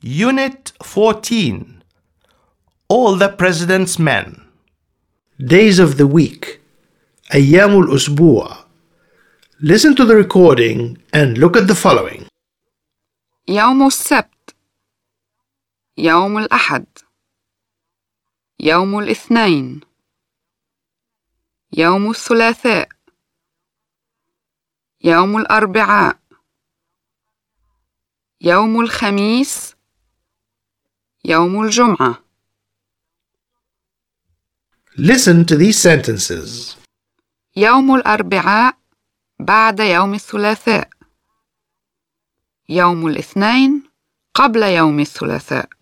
Unit 14. All the President's Men. Days of the week. أيام الأسبوع. Listen to the recording and look at the following. يوم السبت، يوم الأحد، يوم الاثنين، يوم الثلاثاء، يوم الأربعاء، يوم الخميس، يوم الجمعة. Listen to these sentences. يوم الأربعاء بعد يوم الثلاثاء. يوم الاثنين قبل يوم الثلاثاء.